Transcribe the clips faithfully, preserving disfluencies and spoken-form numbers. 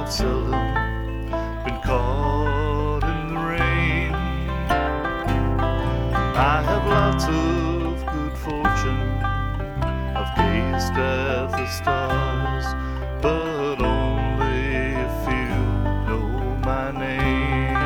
I've seldom been caught in the rain. I have lots of good fortune. I've gazed at the stars, but only a few know my name.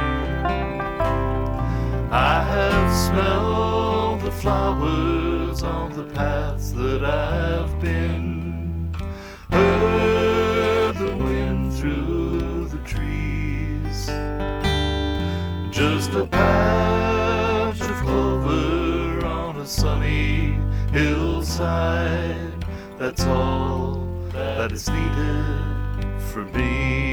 I have smelled the flowers on the paths that I've been, heard the wind through the trees. Just a patch of clover on a sunny hillside, that's all that is needed for me.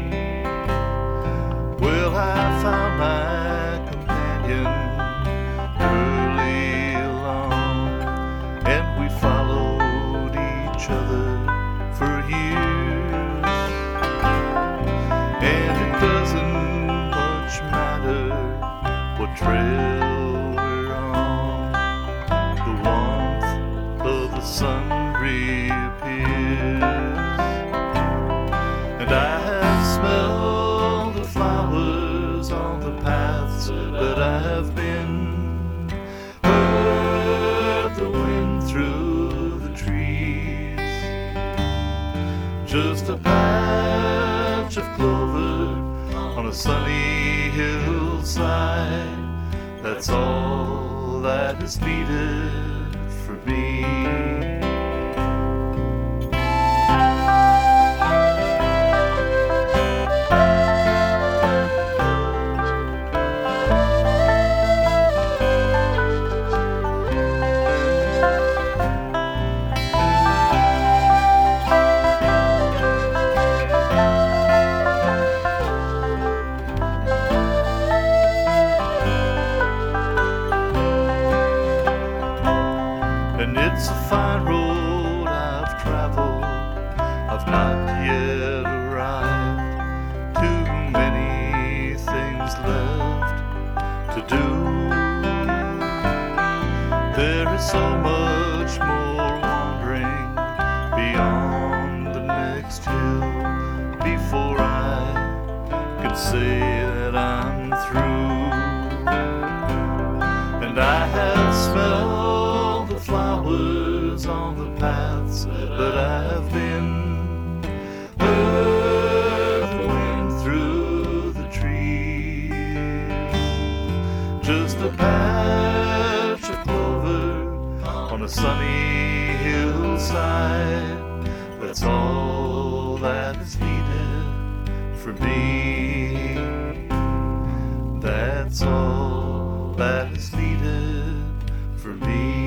Well, I found my companion early along, and we followed each other for years. And it doesn't much matter what trail we're on, the warmth of the sun reappears. And I have smelled the flowers on the paths that I've been, heard the wind through the trees. Just a patch of clover on a sunny hillside, that's all that is needed for me. And it's a fine road I've traveled, I've not yet arrived. Too many things left to do. There is so much more wandering beyond the next hill before I can say that I'm through. And I have smelled the flowers on the paths that I've been, heard the wind through the trees. Just a patch of clover on a sunny hillside, that's all that is needed for me. That's all that is needed for me.